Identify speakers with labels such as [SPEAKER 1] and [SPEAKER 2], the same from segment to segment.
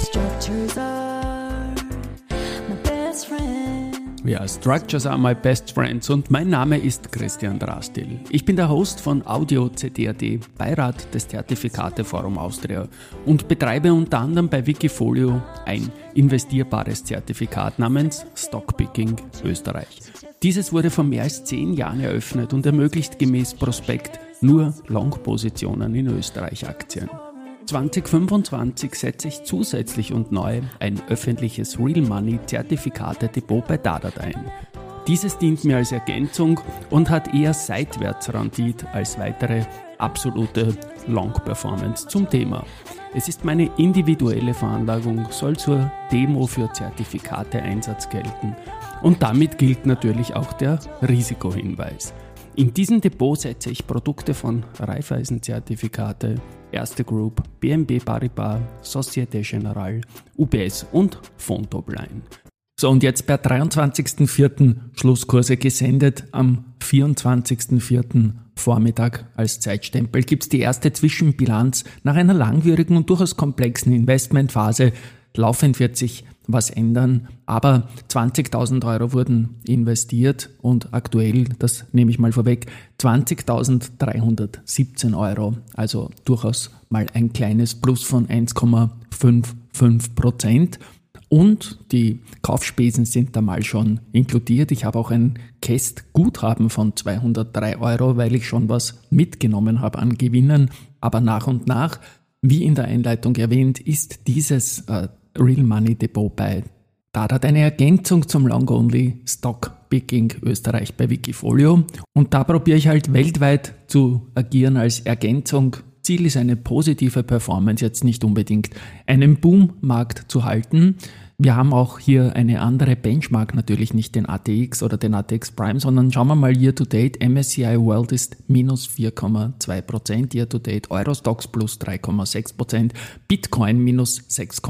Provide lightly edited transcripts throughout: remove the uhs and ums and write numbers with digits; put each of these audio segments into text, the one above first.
[SPEAKER 1] Structures are my best friend.
[SPEAKER 2] Ja, Structures are my best friends und mein Name ist Christian Drastil. Ich bin der Host von Audio CD.at, Beirat des Zertifikateforum Austria und betreibe unter anderem bei Wikifolio ein investierbares Zertifikat namens Stockpicking Österreich. Dieses wurde vor mehr als 10 Jahren eröffnet und ermöglicht gemäß Prospekt nur Long-Positionen in Österreich-Aktien. 2025 setze ich zusätzlich und neu ein öffentliches Real Money Zertifikate-Depot bei Dadat ein. Dieses dient mir als Ergänzung und hat eher Seitwärtsrendite als weitere absolute Long-Performance zum Thema. Es ist meine individuelle Veranlagung, soll zur Demo für Zertifikate-Einsatz gelten und damit gilt natürlich auch der Risikohinweis. In diesem Depot setze ich Produkte von Raiffeisen-Zertifikate, Erste Group, BNP Paribas, Société Générale, UBS und Vontobel ein. So, und jetzt per 23.04. Schlusskurse gesendet, am 24.04. Vormittag als Zeitstempel gibt es die erste Zwischenbilanz nach einer langwierigen und durchaus komplexen Investmentphase. Laufend wird sich was ändern, aber 20.000 Euro wurden investiert und aktuell, das nehme ich mal vorweg, 20.317 Euro, also durchaus mal ein kleines Plus von 1,55%. Und die Kaufspesen sind da mal schon inkludiert. Ich habe auch ein Käst-Guthaben von 203 Euro, weil ich schon was mitgenommen habe an Gewinnen. Aber nach und nach, wie in der Einleitung erwähnt, ist dieses Real Money Depot bei Dadat eine Ergänzung zum Long-Only Stock Picking Österreich bei Wikifolio. Und da probiere ich halt weltweit zu agieren als Ergänzung. Ziel ist eine positive Performance, jetzt nicht unbedingt einen Boom-Markt zu halten. Wir haben auch hier eine andere Benchmark, natürlich nicht den ATX oder den ATX Prime, sondern schauen wir mal Year to Date. MSCI World ist minus 4,2%, Year to Date Eurostoxx plus 3,6%, Bitcoin minus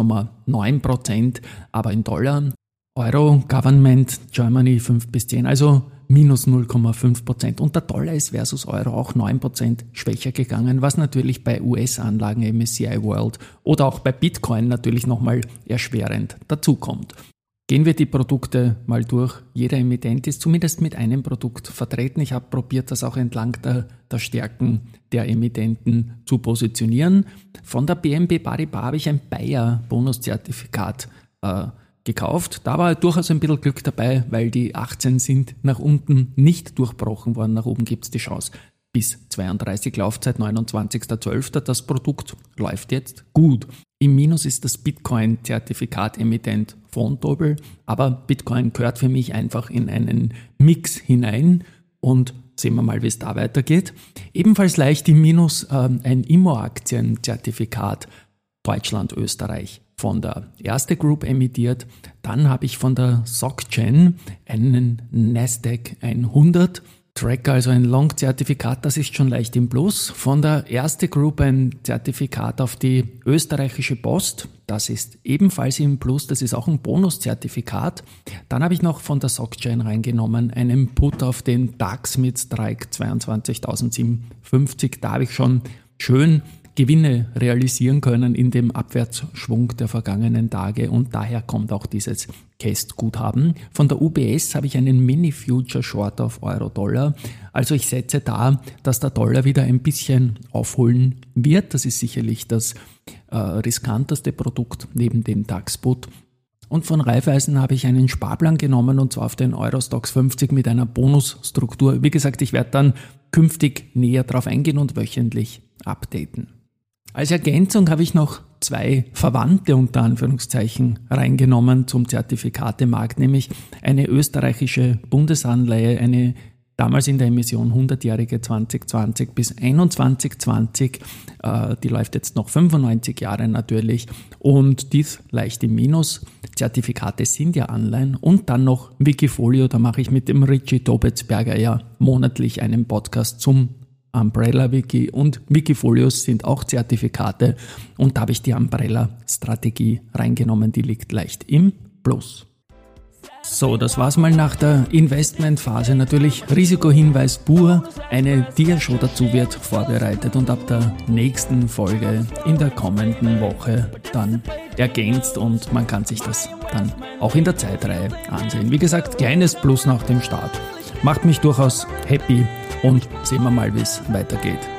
[SPEAKER 2] 6,9%, aber in Dollar. Euro, Government, Germany 5 bis 10, also minus 0,5%. Und der Dollar ist versus Euro auch 9% schwächer gegangen, was natürlich bei US-Anlagen, MSCI World oder auch bei Bitcoin natürlich nochmal erschwerend dazukommt. Gehen wir die Produkte mal durch. Jeder Emittent ist zumindest mit einem Produkt vertreten. Ich habe probiert, das auch entlang der Stärken der Emittenten zu positionieren. Von der BNP Paribas habe ich ein Bayer-Bonuszertifikat gekauft. Da war durchaus ein bisschen Glück dabei, weil die 18 sind nach unten nicht durchbrochen worden. Nach oben gibt es die Chance bis 32 Laufzeit, 29.12. Das Produkt läuft jetzt gut. Im Minus ist das Bitcoin-Zertifikat-Emittent Vontobel, aber Bitcoin gehört für mich einfach in einen Mix hinein und sehen wir mal, wie es da weitergeht. Ebenfalls leicht im Minus ein Immo-Aktien-Zertifikat Deutschland-Österreich von der Erste Group emittiert. Dann habe ich von der SocGen einen Nasdaq 100 Tracker, also ein Long-Zertifikat, das ist schon leicht im Plus. Von der Erste Group ein Zertifikat auf die österreichische Post, das ist ebenfalls im Plus, das ist auch ein Bonuszertifikat. Dann habe ich noch von der SocGen reingenommen einen Put auf den DAX mit Strike 22.057. Da habe ich schon schön Gewinne realisieren können in dem Abwärtsschwung der vergangenen Tage und daher kommt auch dieses Käst-Guthaben. Von der UBS habe ich einen Mini-Future Short auf Euro-Dollar. Also ich setze da, dass der Dollar wieder ein bisschen aufholen wird. Das ist sicherlich das riskanteste Produkt neben dem DAX-Put. Und von Raiffeisen habe ich einen Sparplan genommen und zwar auf den Eurostoxx 50 mit einer Bonusstruktur. Wie gesagt, ich werde dann künftig näher drauf eingehen und wöchentlich updaten. Als Ergänzung habe ich noch 2 Verwandte unter Anführungszeichen reingenommen zum Zertifikatemarkt, nämlich eine österreichische Bundesanleihe, eine damals in der Emission 100-jährige 2020 bis 2120, die läuft jetzt noch 95 Jahre natürlich und dies leicht im Minus. Zertifikate sind ja Anleihen und dann noch Wikifolio, da mache ich mit dem Richie Tobetsberger ja monatlich einen Podcast zum Umbrella Wiki und Wikifolios sind auch Zertifikate und da habe ich die Umbrella-Strategie reingenommen, die liegt leicht im Plus. So, das war's mal nach der Investmentphase. Natürlich Risikohinweis pur, eine Dia-Show dazu wird vorbereitet und ab der nächsten Folge in der kommenden Woche dann ergänzt und man kann sich das dann auch in der Zeitreihe ansehen. Wie gesagt, kleines Plus nach dem Start. Macht mich durchaus happy und sehen wir mal, wie es weitergeht.